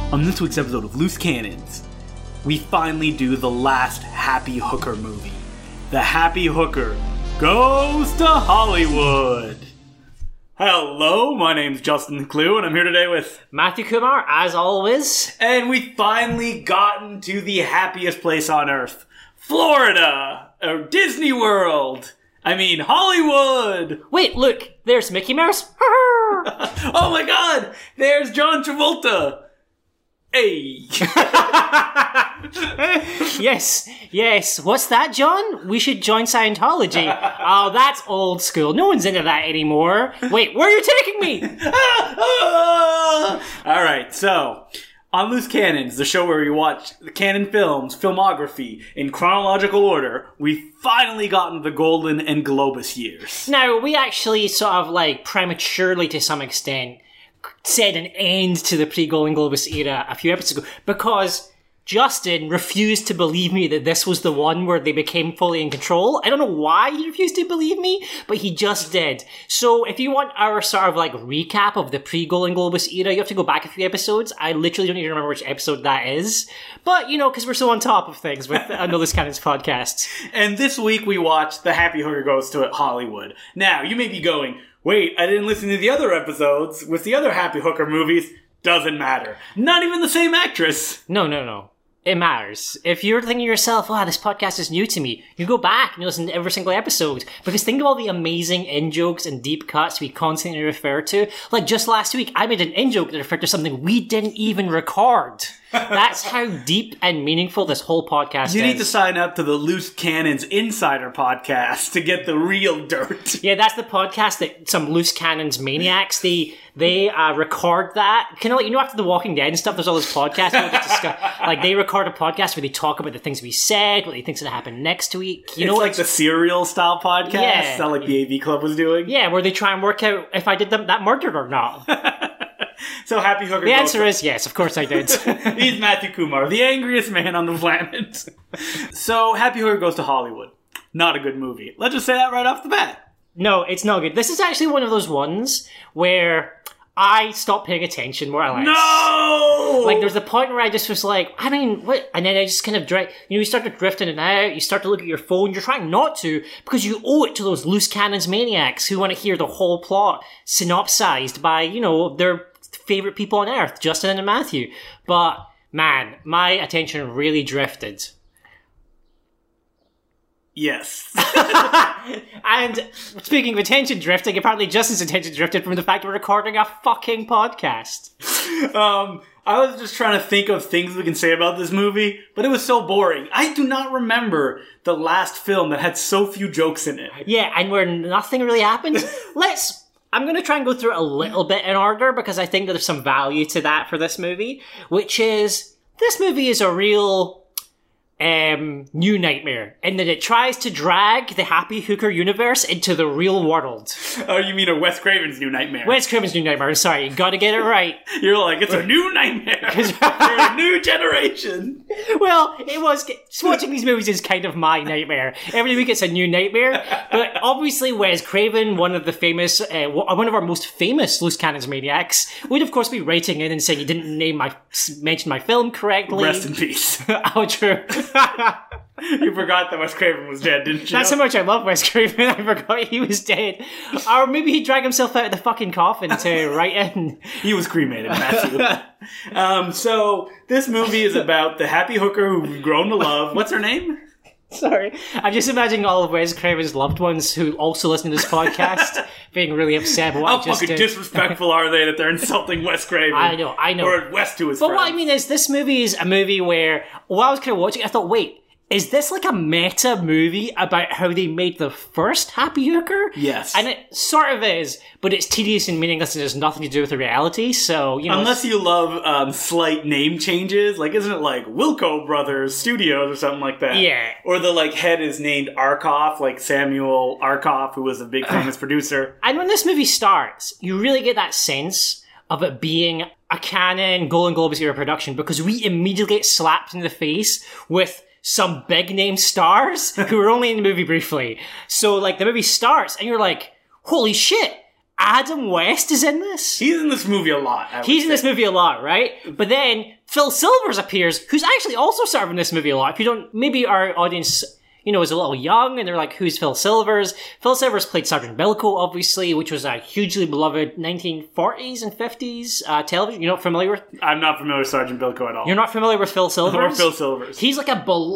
On this week's episode of Loose Cannons, we finally do the last Happy Hooker movie. The Happy Hooker Goes to Hollywood. Hello, my name's Justin Clue, and I'm here today with Matthew Kumar, as always. And we finally gotten to the happiest place on earth. Florida! Or Disney World! I mean, Hollywood! Wait, look, there's Mickey Mouse. Oh my god! There's John Travolta! Hey! Yes. What's that, John? We should join Scientology. Oh, that's old school. No one's into that anymore. Wait, where are you taking me? Alright, so, on Loose Cannons, the show where we watch the canon films, filmography, in chronological order, we finally gotten the Golden and Globus years. Now, we actually sort of, prematurely to some extent, said an end to the pre-Golden Globus era a few episodes ago, because Justin refused to believe me that this was the one where they became fully in control. I don't know why he refused to believe me, but he just did. So if you want our sort of recap of the pre-Golden Globus era, you have to go back a few episodes. I literally don't even remember which episode that is. But, because we're so on top of things with Loose Cannons podcasts. And this week we watched The Happy Hooker Goes to Hollywood. Now, you may be going, wait, I didn't listen to the other episodes with the other Happy Hooker movies. Doesn't matter. Not even the same actress. No. It matters. If you're thinking to yourself, wow, this podcast is new to me, you go back and you listen to every single episode. Because think of all the amazing in-jokes and deep cuts we constantly refer to. Like just last week, I made an in-joke that referred to something we didn't even record. That's how deep and meaningful this whole podcast is. You need to sign up to the Loose Cannons Insider podcast to get the real dirt. Yeah, that's the podcast that some Loose Cannons maniacs, they record that. Kind of after The Walking Dead and stuff, there's all this podcast where they discuss, they record a podcast where they talk about the things we said, what they think's going to happen next week. It's like the Serial style podcast that the AV Club was doing. Yeah, where they try and work out if I did that murder or not. So Happy Hooker. The answer is yes, of course I did. He's Matthew Kumar, the angriest man on the planet. So Happy Hooker Goes to Hollywood. Not a good movie. Let's just say that right off the bat. No, it's not good. This is actually one of those ones where I stopped paying attention more or less. No! There's a point where I just was what? And then I just kind of you start drifting in and out, you start to look at your phone, you're trying not to, because you owe it to those Loose Cannons maniacs who want to hear the whole plot synopsized by, their favorite people on earth, Justin and Matthew. But, man, my attention really drifted. Yes. And speaking of attention drifting, apparently Justin's attention drifted from the fact we're recording a fucking podcast. I was just trying to think of things we can say about this movie, but it was so boring. I do not remember the last film that had so few jokes in it. Yeah, and where nothing really happened. I'm going to try and go through it a little bit in order because I think that there's some value to that for this movie, which is, this movie is a real new nightmare in that it tries to drag the Happy Hooker universe into the real world. Oh, you mean a Wes Craven's New Nightmare? Wes Craven's New Nightmare, sorry, you gotta get it right. You're like, it's a new nightmare. You're a new generation. Well, watching these movies is kind of my nightmare. Every week it's a new nightmare, but obviously Wes Craven, one of our most famous Loose Cannons maniacs, would of course be writing in and saying he didn't mention my film correctly. Rest in peace. Oh, true. You forgot that Wes Craven was dead, didn't you? That's how much I love Wes Craven. I forgot he was dead. Or maybe he dragged himself out of the fucking coffin to write in. He was cremated, Matthew. So this movie is about the Happy Hooker who we've grown to love. What's her name? Sorry. I'm just imagining all of Wes Craven's loved ones who also listen to this podcast being really upset about what I just did. How fucking disrespectful are they that they're insulting Wes Craven? I know. Or Wes to his friends. But what I mean is, this movie is a movie where, while I was kind of watching it, I thought, wait, is this a meta movie about how they made the first Happy Hooker? Yes. And it sort of is, but it's tedious and meaningless and has nothing to do with the reality, so, Unless you love slight name changes, isn't it Wilco Brothers Studios or something like that? Yeah. Or the, head is named Arkoff, Samuel Arkoff, who was a big famous producer. And when this movie starts, you really get that sense of it being a canon Golden Globus era production, because we immediately get slapped in the face with some big name stars who were only in the movie briefly. So the movie starts and you're like, holy shit, Adam West is in this. He's in this movie a lot. He's in this movie a lot, right? But then Phil Silvers appears, who's actually also starring in this movie a lot. If you don't, maybe our audience, is a little young and they're like, who's Phil Silvers? Phil Silvers played Sergeant Bilko, obviously, which was a hugely beloved 1940s and 50s television. You're not familiar with? I'm not familiar with Sergeant Bilko at all. You're not familiar with Phil Silvers? Or Phil Silvers. He's like a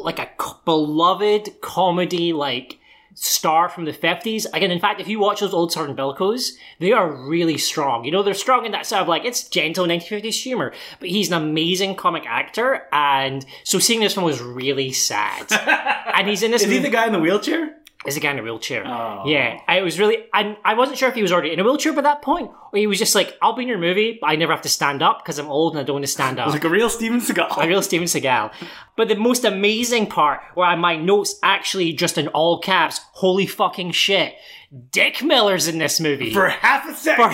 beloved comedy, star from the 50s. Again, in fact, if you watch those old Sergeant Bilkos, they are really strong. They're strong in that sort of it's gentle 1950s humor, but he's an amazing comic actor, and so seeing this one was really sad. And he's in this Is he the guy in the wheelchair? Is a guy in a wheelchair. Oh. Yeah, I was really... I wasn't sure if he was already in a wheelchair by that point, or he was just like, I'll be in your movie, but I never have to stand up because I'm old and I don't want to stand up. Like a real Steven Seagal. A real Steven Seagal. But the most amazing part, where my notes actually just in all caps, holy fucking shit, Dick Miller's in this movie. For half a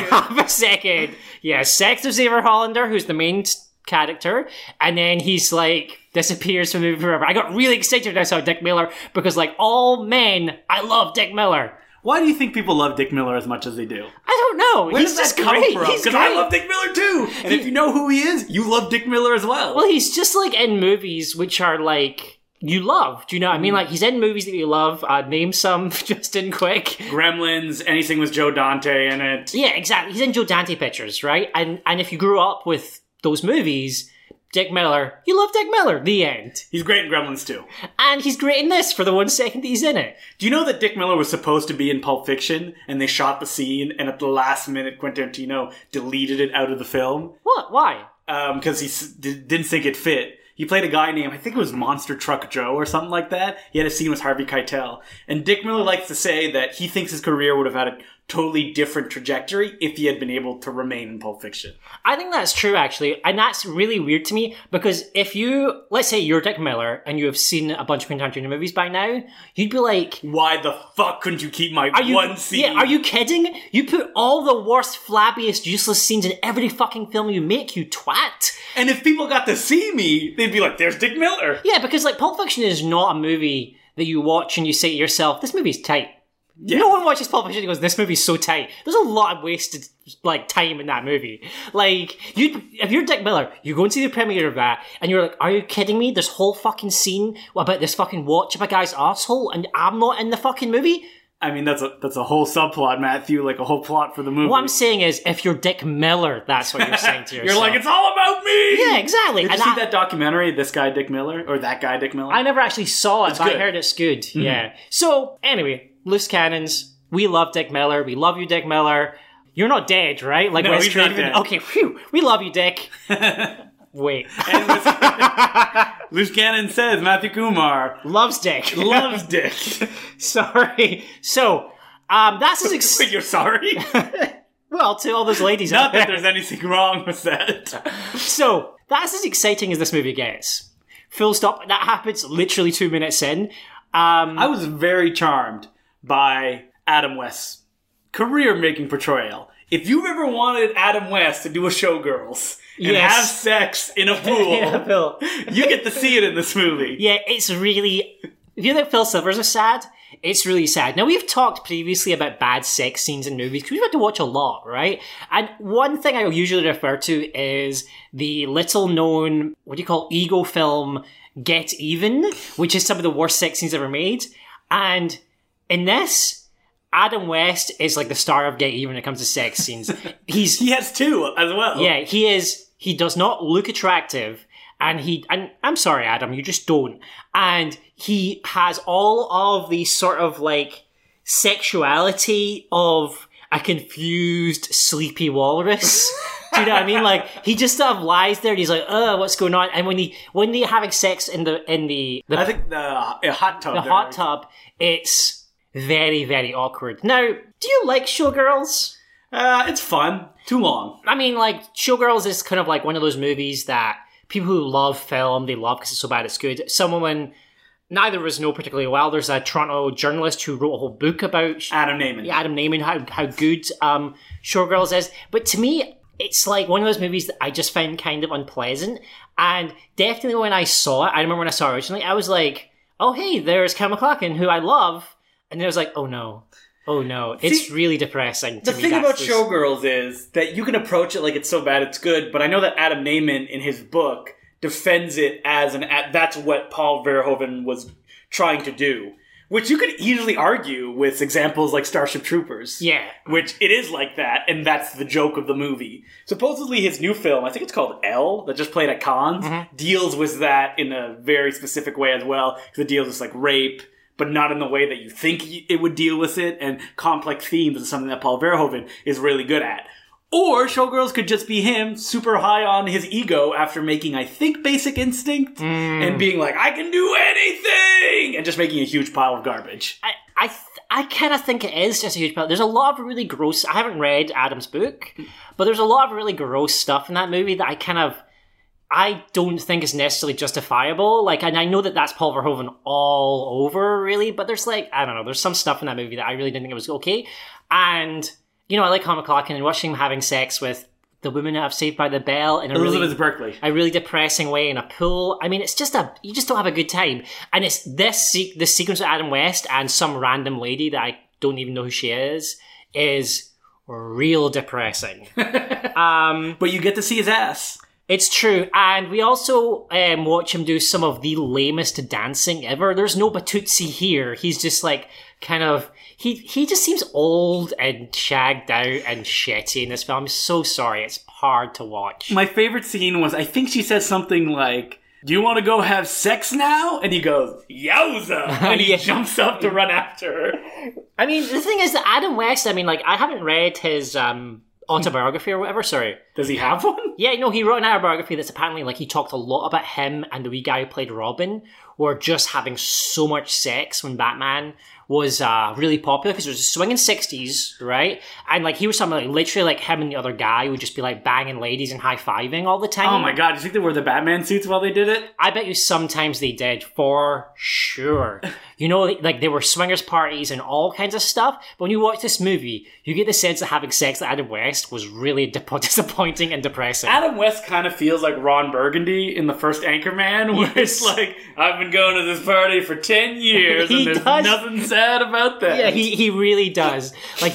second. Yeah, Sex of Xavier Hollander, who's the main character, and then he's disappears from the movie forever. I got really excited when I saw Dick Miller because all men, I love Dick Miller. Why do you think people love Dick Miller as much as they do? I don't know. Where does that come from? Because I love Dick Miller too. And if you know who he is, you love Dick Miller as well. Well, he's just in movies which are you love. Do you know what I mean? He's in movies that you love. Name some, Justin, quick. Gremlins, anything with Joe Dante in it. Yeah, exactly. He's in Joe Dante pictures, right? And if you grew up with those movies, Dick Miller, you love Dick Miller. The end. He's great in Gremlins too. And he's great in this for the 1 second that he's in it. Do you know that Dick Miller was supposed to be in Pulp Fiction, and they shot the scene, and at the last minute, Quentin Tarantino deleted it out of the film? What? Why? Because he didn't think it fit. He played a guy named, I think it was Monster Truck Joe or something like that. He had a scene with Harvey Keitel. And Dick Miller likes to say that he thinks his career would have had a totally different trajectory if he had been able to remain in Pulp Fiction. I think that's true, actually. And that's really weird to me, because if you, let's say you're Dick Miller and you have seen a bunch of Quentin Tarantino movies by now, you'd be like, why the fuck couldn't you keep my one scene? Yeah, are you kidding? You put all the worst, flabbiest, useless scenes in every fucking film you make, you twat. And if people got to see me, they'd be like, there's Dick Miller. Yeah, because Pulp Fiction is not a movie that you watch and you say to yourself, this movie's tight. Yeah. No one watches Pulp Fiction and goes, this movie's so tight. There's a lot of wasted, time in that movie. If you're Dick Miller, you go and see the premiere of that, and you're like, are you kidding me? This whole fucking scene about this fucking watch of a guy's arsehole, and I'm not in the fucking movie? I mean, that's a whole subplot, Matthew, a whole plot for the movie. What I'm saying is, if you're Dick Miller, that's what you're saying to yourself. You're like, it's all about me! Yeah, exactly. Did you see that documentary, This Guy Dick Miller? Or That Guy Dick Miller? I never actually saw it, but I heard it's good. Mm-hmm. Yeah. So, anyway, loose cannons. We love Dick Miller. We love you, Dick Miller. You're not dead, right? No, he's not dead. Okay, phew. We love you, Dick. Wait. Loose Cannon says Matthew Kumar loves Dick. Loves Dick. Sorry. So, that's as Wait, you're sorry? Well, to all those ladies Not out there. that there's anything wrong with that. So, that's as exciting as this movie gets. Full stop. That happens literally 2 minutes in. I was very charmed by Adam West's career-making portrayal. If you've ever wanted Adam West to do a Showgirls and have sex in a pool, you get to see it in this movie. Yeah, it's really... If you think Phil Silvers is sad, it's really sad. Now, we've talked previously about bad sex scenes in movies because we've had to watch a lot, right? And one thing I usually refer to is the little-known, ego film Get Even, which is some of the worst sex scenes ever made. And in this... Adam West is the star of Get Even when it comes to sex scenes. He has two as well. Yeah, he is. He does not look attractive, and I'm sorry, Adam, you just don't. And he has all of the sort of sexuality of a confused, sleepy walrus. Do you know what I mean? He just sort of lies there and he's like, what's going on? And when they're having sex in the I think the hot tub. The hot tub, it's very, very awkward. Now, do you like Showgirls? It's fun. Too long. I mean, Showgirls is kind of one of those movies that people who love film, they love because it's so bad it's good. Some women, neither of us know particularly well. There's a Toronto journalist who wrote a whole book about... Adam Naiman. Yeah, Adam Naiman, how good Showgirls is. But to me, it's one of those movies that I just find kind of unpleasant. And definitely when I saw it, I remember when I saw it originally, I was like, oh, hey, there's Kyle MacLachlan, who I love. And then I was like, oh no. Oh no, it's really depressing. The thing about Showgirls is that you can approach it like it's so bad it's good, but I know that Adam Naiman in his book defends it as that's what Paul Verhoeven was trying to do. Which you could easily argue with examples like Starship Troopers. Yeah. Which it is like that, and that's the joke of the movie. Supposedly his new film, I think it's called Elle, that just played at Cannes, deals with that in a very specific way as well. Because it deals with like rape, but not in the way that you think it would deal with it, and complex themes is something that Paul Verhoeven is really good at. Or Showgirls could just be him super high on his ego after making, I think, Basic Instinct and being like, I can do anything! And just making a huge pile of garbage. I kind of think it is just a huge pile. There's a lot of really gross... I haven't read Adam's book, but there's a lot of really gross stuff in that movie that I don't think is necessarily justifiable. Like, and I know that that's Paul Verhoeven all over, really, but there's like, I don't know, there's some stuff in that movie that I really didn't think it was okay. And... You know, I like Conor McLaughlin and watching him having sex with the woman I've Saved by the Bell in Elizabeth Berkley. A really depressing way in a pool. I mean, it's just you just don't have a good time. And it's this sequence of Adam West and some random lady that I don't even know who she is real depressing. But you get to see his ass. It's true. And we also watch him do some of the lamest dancing ever. There's no Batutsi here. He's just like kind of... He just seems old and shagged out and shitty in this film. I'm so sorry. It's hard to watch. My favorite scene was, I think she says something like, do you want to go have sex now? And he goes, yowza! And he jumps up to run after her. I mean, the thing is that Adam West, I mean, like, I haven't read his autobiography or whatever, sorry. Does he have one? Yeah, no, he wrote an autobiography that's apparently, like, he talked a lot about him and the wee guy who played Robin were just having so much sex when Batman was really popular because it was a swinging 60s, right? And like he was something like literally like him and the other guy would just be like banging ladies and high-fiving all the time. Oh my god, do you think they wore the Batman suits while they did it? I bet you sometimes they did, for sure. You know, like there were swingers parties and all kinds of stuff, but when you watch this movie, you get the sense that having sex with Adam West was really disappointing and depressing. Adam West kind of feels like Ron Burgundy in the first Anchorman, where it's like, I've been going to this party for 10 years and there's nothing sad about that. Yeah, he really does.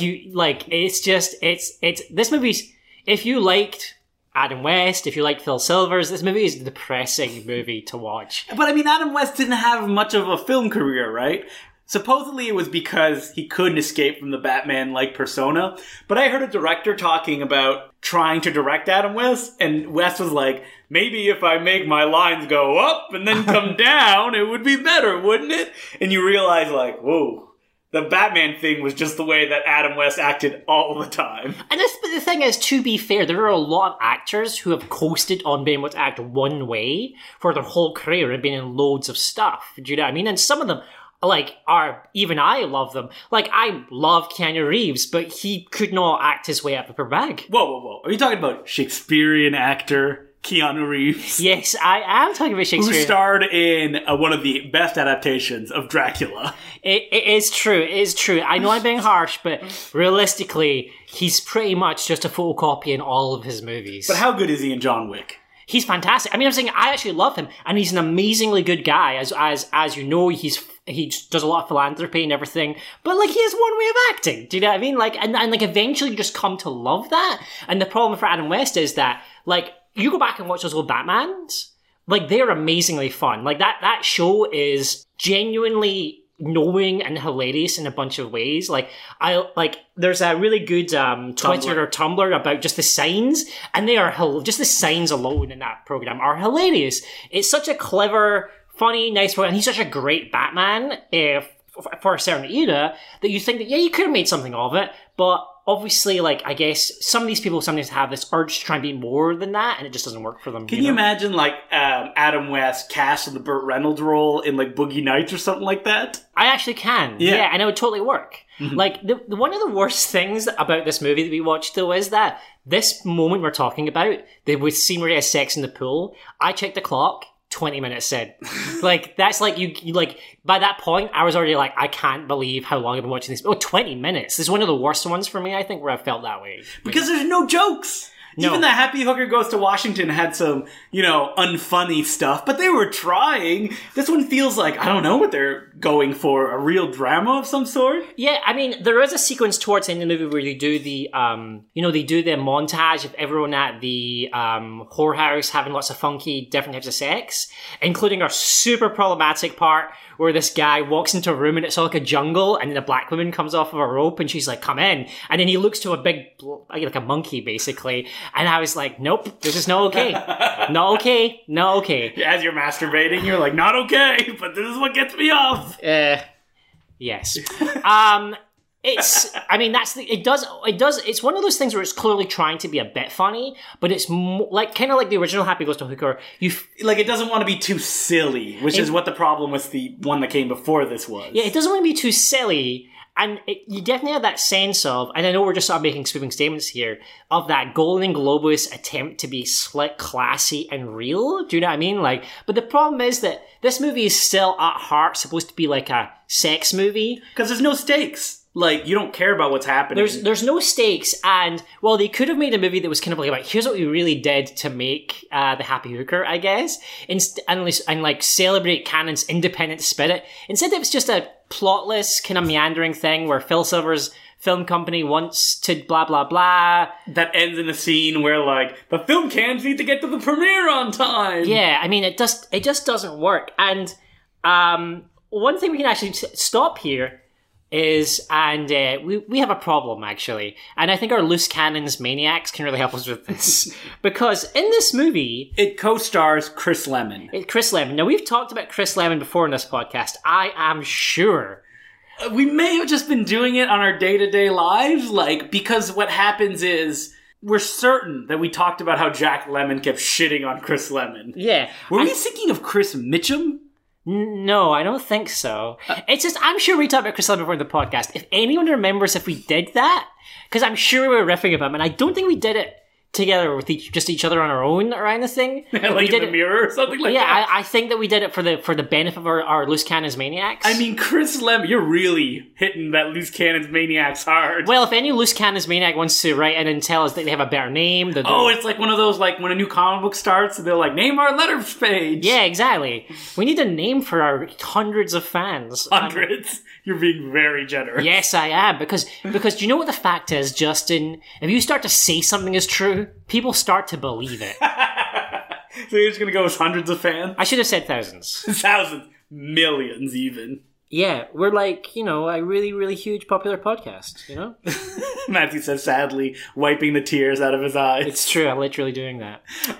It's this movie's, if you liked Adam West, if you liked Phil Silvers, this movie is a depressing movie to watch. But I mean, Adam West didn't have much of a film career, right? Supposedly it was because he couldn't escape from the Batman-like persona. But I heard a director talking about trying to direct Adam West, and West was like, maybe if I make my lines go up and then come down, it would be better, wouldn't it? And you realize, like, whoa, the Batman thing was just the way that Adam West acted all the time. And the thing is, to be fair, there are a lot of actors who have coasted on being able to act one way for their whole career and been in loads of stuff. Do you know what I mean? And some of them... even I love them. Like, I love Keanu Reeves, but he could not act his way up the upper bag. Whoa. Are you talking about Shakespearean actor Keanu Reeves? Yes, I am talking about Shakespeare. Who starred in one of the best adaptations of Dracula. It is true. It is true. I know I'm being harsh, but realistically, he's pretty much just a photocopy in all of his movies. But how good is he in John Wick? He's fantastic. I mean, I'm saying I actually love him, and he's an amazingly good guy. As you know, he does a lot of philanthropy and everything, but like he has one way of acting. Do you know what I mean? Like, and like eventually you just come to love that. And the problem for Adam West is that like you go back and watch those old Batmans, like they're amazingly fun. Like that show is genuinely knowing and hilarious in a bunch of ways. There's a really good Twitter or Tumblr about just the signs, and they are just the signs alone in that program are hilarious. It's such a clever, funny, nice program, and he's such a great Batman for a certain era that you think that you could have made something of it, but obviously, like, I guess some of these people sometimes have this urge to try and be more than that, and it just doesn't work for them. Can you imagine, like, Adam West cast in the Burt Reynolds role in, like, Boogie Nights or something like that? I actually can. Yeah, and it would totally work. Mm-hmm. Like, one of the worst things about this movie that we watched, though, is that this moment we're talking about, the scene where he has sex in the pool, I checked the clock, 20 minutes in. Like, that's like, you like, by that point, I was already like, I can't believe how long I've been watching this. 20 minutes. This is one of the worst ones for me, I think, where I felt that way. Because there's no jokes. No. Even the Happy Hooker Goes to Washington had some, unfunny stuff, but they were trying. This one feels like, I don't know what they're going for, a real drama of some sort? Yeah, I mean, there is a sequence towards the end of the movie where they do the, they do the montage of everyone at the whorehouse having lots of funky different types of sex, including our super problematic part where this guy walks into a room and it's all like a jungle, and then a black woman comes off of a rope and she's like, come in. And then he looks to a big, like a monkey, basically. And I was like, nope, this is not okay. Not okay. Not okay. As you're masturbating, you're like, not okay, but this is what gets me off. Yes. It's one of those things where it's clearly trying to be a bit funny, but it's kind of like the original Happy Goes to Hooker. It doesn't want to be too silly, which is what the problem with the one that came before this was. Yeah, it doesn't want to be too silly. And you definitely have that sense of, and I know we're just sort of making sweeping statements here, of that Golden Globus attempt to be slick, classy, and real. Do you know what I mean? But the problem is that this movie is still at heart supposed to be like a sex movie. Because there's no stakes. You don't care about what's happening. There's no stakes, and, well, they could have made a movie that was kind of like, here's what we really did to make the Happy Hooker, I guess, and celebrate Cannon's independent spirit. Instead, it was just a plotless, kind of meandering thing where Phil Silver's film company wants to blah, blah, blah. That ends in a scene where, the film cans need to get to the premiere on time. Yeah, I mean, it just doesn't work. And one thing we can actually stop here is, and we have a problem, actually. And I think our loose cannons maniacs can really help us with this. Because in this movie... it co-stars Chris Lemmon. Chris Lemmon. Now, we've talked about Chris Lemmon before in this podcast. I am sure. We may have just been doing it on our day-to-day lives, because what happens is... we're certain that we talked about how Jack Lemmon kept shitting on Chris Lemmon. Yeah. Were we thinking of Chris Mitchum? No, I don't think so. It's just, I'm sure we talked about Chris Lemmon before in the podcast. If anyone remembers if we did that, because I'm sure we were riffing about him, and I don't think we did it together with each other on our own or anything. We did in the mirror or something like that. Yeah, I think that we did it for the benefit of our loose cannons maniacs. I mean, Chris Lemmon, you're really hitting that loose cannons maniacs hard. Well, if any loose cannons maniac wants to write in and tell us that they have a better name, it's like one of those, when a new comic book starts, they're like, name our letters page. Yeah, exactly. We need a name for our hundreds of fans. Hundreds? You're being very generous. Yes, I am, because do you know what the fact is, Justin? If you start to say something is true, people start to believe it. So you're just going to go with hundreds of fans? I should have said thousands. Thousands. Millions, even. Yeah, we're a really, really huge popular podcast, Matthew says, sadly, wiping the tears out of his eyes. It's true, I'm literally doing that.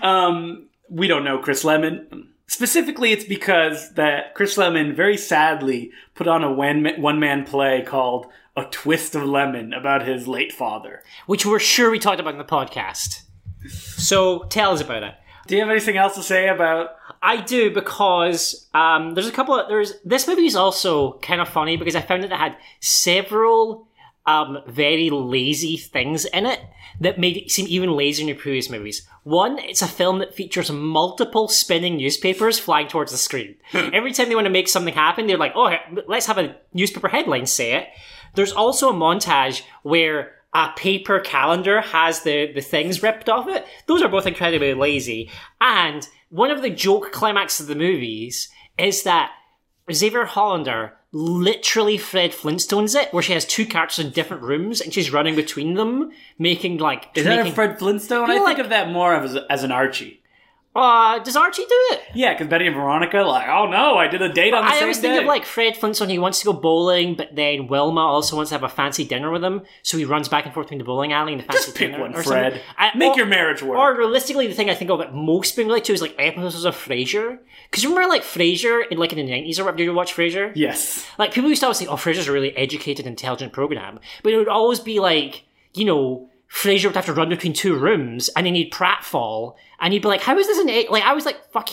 We don't know Chris Lemmon. Specifically, it's because that Chris Lemmon very sadly put on a one-man play called A Twist of Lemon about his late father. Which we're sure we talked about in the podcast. So, tell us about it. Do you have anything else to say about... I do, because this movie is also kind of funny because I found that it had several very lazy things in it that made it seem even lazier in your previous movies. One, it's a film that features multiple spinning newspapers flying towards the screen. Every time they want to make something happen, they're like, oh, let's have a newspaper headline say it. There's also a montage where a paper calendar has the things ripped off it. Those are both incredibly lazy. And one of the joke climaxes of the movies is that Xavier Hollander literally Fred Flintstones it, where she has two characters in different rooms and she's running between them, making Is that a Fred Flintstone? I think of that more as an Archie. Does Archie do it? Yeah, because Betty and Veronica, oh no, I did a date on the same day. I always think of Fred Flintstone, he wants to go bowling, but then Wilma also wants to have a fancy dinner with him, so he runs back and forth between the bowling alley and the fancy dinner. Just pick one, Fred. Make your marriage work. Or realistically, the thing I think of it most being related to is episodes of Frasier. Because you remember Frasier in the 90s or whatever, did you watch Frasier? Yes. People used to always say, oh, Frasier's a really educated, intelligent program. But it would always be Frasier would have to run between two rooms, and then he'd pratfall, and he'd be like, how is this I was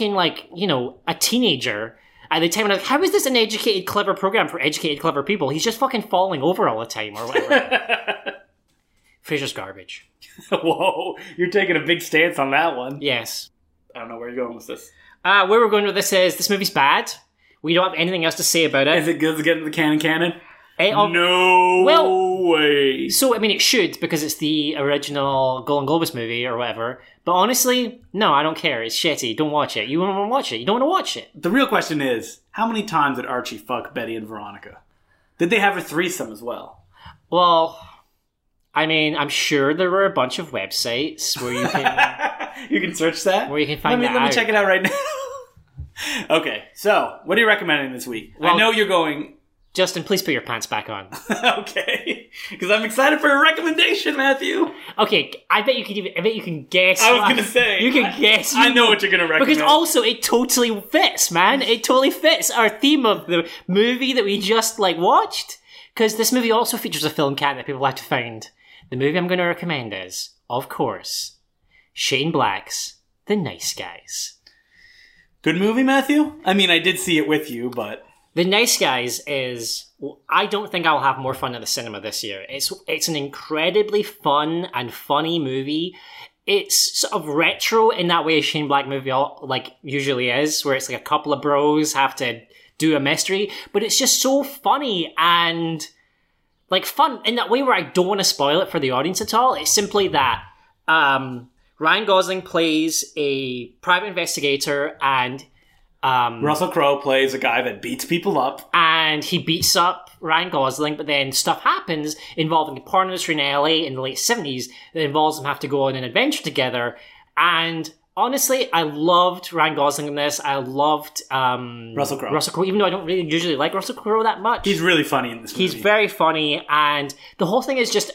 a teenager at the time, and how is this an educated, clever program for educated, clever people? He's just fucking falling over all the time, or whatever. Frasier's garbage. Whoa, you're taking a big stance on that one. Yes. I don't know where you're going with this. Where we're going with this is, this movie's bad. We don't have anything else to say about it. Is it good to get into the canon? No way. So, I mean, it should, because it's the original Golden Globus movie or whatever. But honestly, no, I don't care. It's shitty. Don't watch it. You don't want to watch it. You don't want to watch it. The real question is, how many times did Archie fuck Betty and Veronica? Did they have a threesome as well? Well, I mean, I'm sure there were a bunch of websites where you can... You can search that? Where you can find Let me check it out right now. Okay, so, what are you recommending this week? Well, I know you're going... Justin, please put your pants back on. Okay, because I'm excited for a recommendation, Matthew. Okay, I bet you can guess. I was going to say. You can guess. I know what you're going to recommend. Because also, it totally fits, man. It totally fits our theme of the movie that we just, watched. Because this movie also features a film cat that people have to find. The movie I'm going to recommend is, of course, Shane Black's The Nice Guys. Good movie, Matthew? I mean, I did see it with you, but... The Nice Guys is... I don't think I'll have more fun at the cinema this year. It's an incredibly fun and funny movie. It's sort of retro in that way a Shane Black movie usually is, where it's a couple of bros have to do a mystery. But it's just so funny and fun in that way where I don't want to spoil it for the audience at all. It's simply that Ryan Gosling plays a private investigator and... Russell Crowe plays a guy that beats people up. And he beats up Ryan Gosling, but then stuff happens involving the porn industry in LA in the late 70s that involves them have to go on an adventure together. And honestly, I loved Ryan Gosling in this. I loved Russell Crowe, even though I don't really usually like Russell Crowe that much. He's really funny in this movie. He's very funny, and the whole thing is just,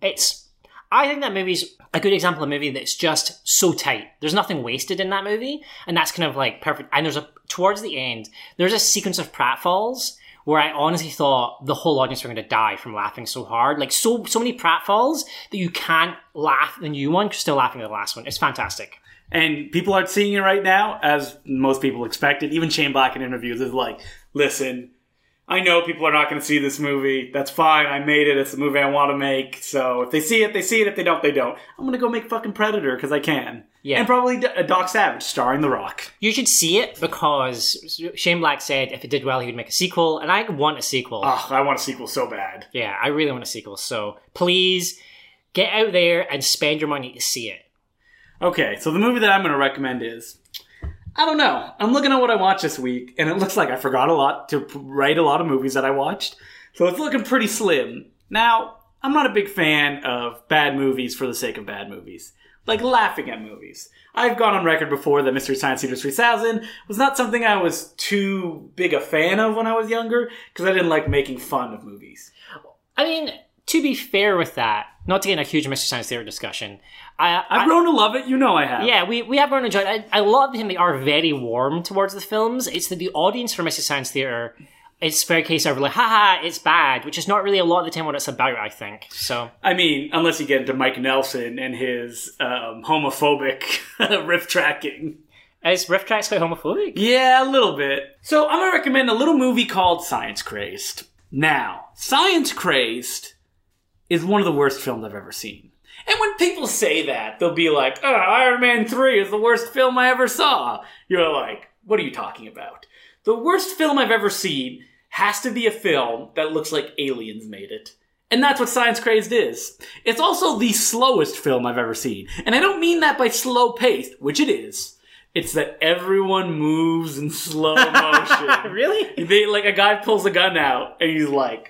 I think that movie's a good example of a movie that's just so tight. There's nothing wasted in that movie, and that's kind of perfect. And towards the end, there's a sequence of pratfalls where I honestly thought the whole audience were going to die from laughing so hard. So many pratfalls that you can't laugh at the new one, you're still laughing at the last one. It's fantastic. And people aren't seeing it right now, as most people expected. Even Shane Black in interviews is listen, I know people are not going to see this movie. That's fine. I made it. It's the movie I want to make. So if they see it, they see it. If they don't, they don't. I'm going to go make fucking Predator because I can. Yeah. And probably Doc Savage starring The Rock. You should see it because Shane Black said if it did well, he would make a sequel. And I want a sequel. Oh, I want a sequel so bad. Yeah, I really want a sequel. So please get out there and spend your money to see it. Okay, so the movie that I'm going to recommend is... I don't know. I'm looking at what I watched this week, and it looks like I forgot a lot to write a lot of movies that I watched. So it's looking pretty slim. Now, I'm not a big fan of bad movies for the sake of bad movies. Laughing at movies. I've gone on record before that Mystery Science Theater 3000 was not something I was too big a fan of when I was younger, because I didn't like making fun of movies. I mean, to be fair with that, not to get in a huge Mystery Science Theater discussion, I've grown to love it. You know I have. Yeah, we have grown to enjoy it. I love him. They are very warm towards the films. It's that the audience for Mystery Science Theater, it's very case of haha, it's bad, which is not really a lot of the time what it's about, I think. So, I mean, unless you get into Mike Nelson and his homophobic riff tracking. Is riff tracks quite homophobic? Yeah, a little bit. So I'm going to recommend a little movie called Science Crazed. Now, Science Crazed is one of the worst films I've ever seen. And when people say that, they'll be like, Iron Man 3 is the worst film I ever saw. You're like, what are you talking about? The worst film I've ever seen has to be a film that looks like aliens made it. And that's what Science Crazed is. It's also the slowest film I've ever seen. And I don't mean that by slow paced, which it is. It's that everyone moves in slow motion. Really? A guy pulls a gun out, and he's like...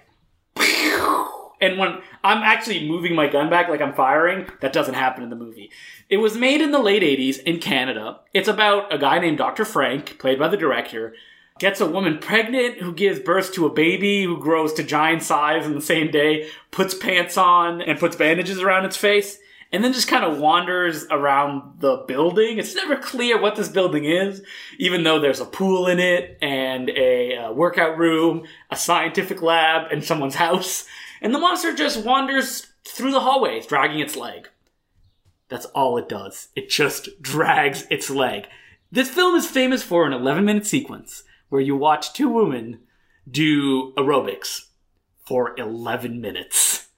And when I'm actually moving my gun back like I'm firing, that doesn't happen in the movie. It was made in the late 80s in Canada. It's about a guy named Dr. Frank, played by the director, gets a woman pregnant who gives birth to a baby who grows to giant size in the same day, puts pants on and puts bandages around its face, and then just kind of wanders around the building. It's never clear what this building is, even though there's a pool in it and a workout room, a scientific lab, and someone's house. And the monster just wanders through the hallways, dragging its leg. That's all it does. It just drags its leg. This film is famous for an 11-minute sequence where you watch two women do aerobics for 11 minutes.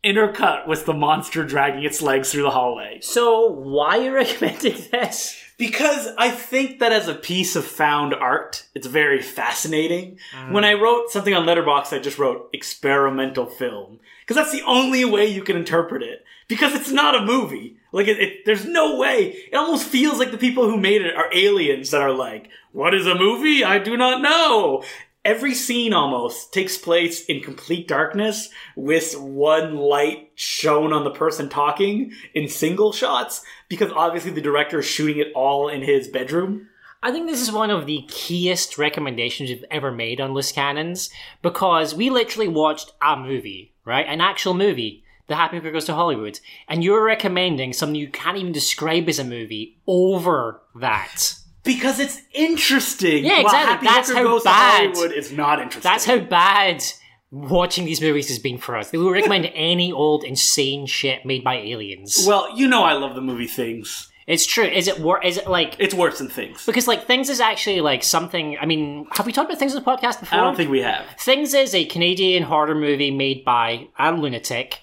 intercut with the monster dragging its legs through the hallway. So, why are you recommending this? Because I think that as a piece of found art, it's very fascinating. When I wrote something on Letterboxd, I just wrote experimental film. Because that's the only way you can interpret it. Because it's not a movie. Like, there's no way. It almost feels like the people who made it are aliens that are like, what is a movie? I do not know. Every scene almost takes place in complete darkness with one light shown on the person talking in single shots because obviously the director is shooting it all in his bedroom. I think this is one of the keyest recommendations we've ever made on Loose Cannons because we literally watched a movie, right? An actual movie, The Happy Hooker Goes to Hollywood, and you're recommending something you can't even describe as a movie over that. Because it's interesting. Yeah, exactly. Happy Hooker Goes to Hollywood is not interesting. That's how bad watching these movies has been for us. We would recommend any old insane shit made by aliens. Well, you know I love the movie Things. It's true. Is it like... It's worse than Things. Because, like, Things is actually, like, something... I mean, have we talked about Things on the podcast before? I don't think we have. Things is a Canadian horror movie made by a lunatic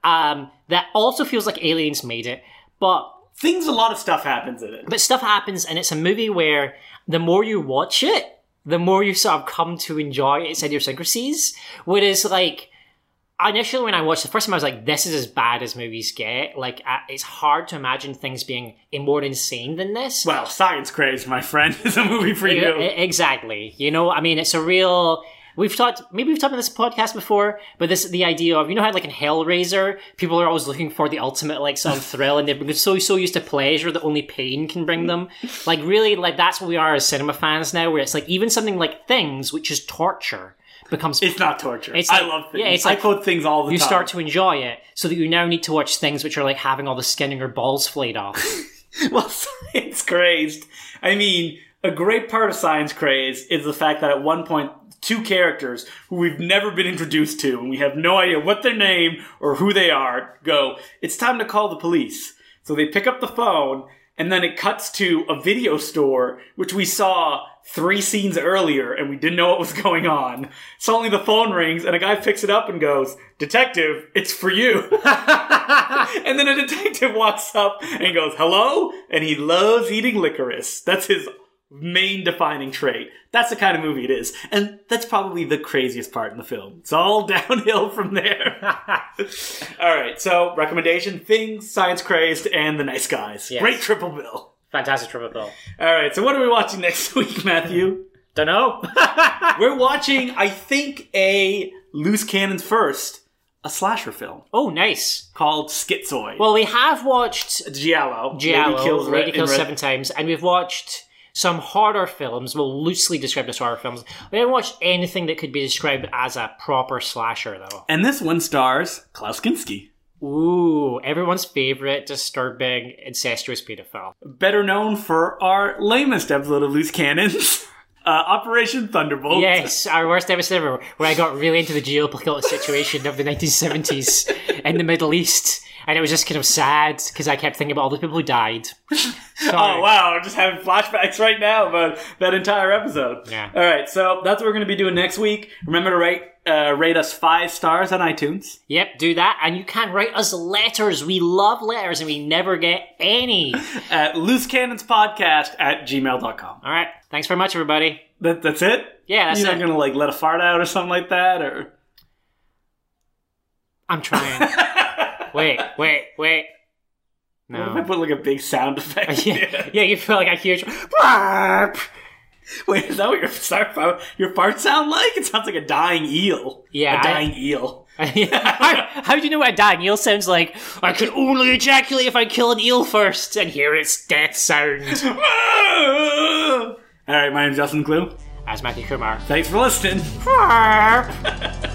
that also feels like aliens made it, but... Things, a lot of stuff happens in it. But stuff happens, and it's a movie where the more you watch it, the more you sort of come to enjoy its idiosyncrasies. Whereas, like, initially when I watched the first time, I was like, this is as bad as movies get. Like, it's hard to imagine things being more insane than this. Well, Science Crazed, my friend, is a movie for you. Exactly. You know, I mean, it's a real... We've talked about this podcast before, but the idea of, you know how like in Hellraiser, people are always looking for the ultimate like some thrill and they're so used to pleasure that only pain can bring them. Like really, like that's what we are as cinema fans now, where it's like even something like Things, which is torture, becomes... It's not torture. It's I like, love Things. Yeah, it's I like quote Things all the time. You start to enjoy it, so that you now need to watch things which are like having all the skin in your balls flayed off. Well, Science Crazed. I mean, a great part of Science Crazed is the fact that at one point, two characters who we've never been introduced to, and we have no idea what their name or who they are, go, it's time to call the police. So they pick up the phone, and then it cuts to a video store, which we saw 3 scenes earlier, and we didn't know what was going on. Suddenly the phone rings, and a guy picks it up and goes, "Detective, it's for you." And then a detective walks up and goes, "Hello?" And he loves eating licorice. That's his main defining trait. That's the kind of movie it is. And that's probably the craziest part in the film. It's all downhill from there. Alright, so recommendation, Things, Science Crazed, and The Nice Guys. Yes. Great triple bill. Fantastic triple bill. Alright, so what are we watching next week, Matthew? Don't know. We're watching, I think, a Loose Cannons first, a slasher film. Oh, nice. Called Schizoid. Well, we have watched Giallo. Lady Kills 7 Times, and we've watched some horror films, well, loosely described as horror films. We haven't watched anything that could be described as a proper slasher, though. And this one stars Klaus Kinski. Ooh, everyone's favorite disturbing, incestuous pedophile. Better known for our lamest episode of Loose Cannons, Operation Thunderbolt. Yes, our worst episode ever, where I got really into the geopolitical situation of the 1970s in the Middle East. And it was just kind of sad, because I kept thinking about all the people who died. Oh, wow, I'm just having flashbacks right now about that entire episode. Yeah. All right, so that's what we're going to be doing next week. Remember to rate us 5 stars on iTunes. Yep, do that. And you can write us letters. We love letters, and we never get any. At loosecannonspodcast@gmail.com. All right, thanks very much, everybody. That's it? Yeah, that's You're it. not going to, like, let a fart out or something like that, or... I'm trying. Wait. No. What if I put, like, a big sound effect? Yeah, you feel like a huge... Wait, is that what your fart sound like? It sounds like a dying eel. Yeah. A dying eel. How do you know what a dying eel sounds like? I can only ejaculate if I kill an eel first, and hear its death sound. Alright, my name's Justin Clue. As Matthew Kumar. Thanks for listening.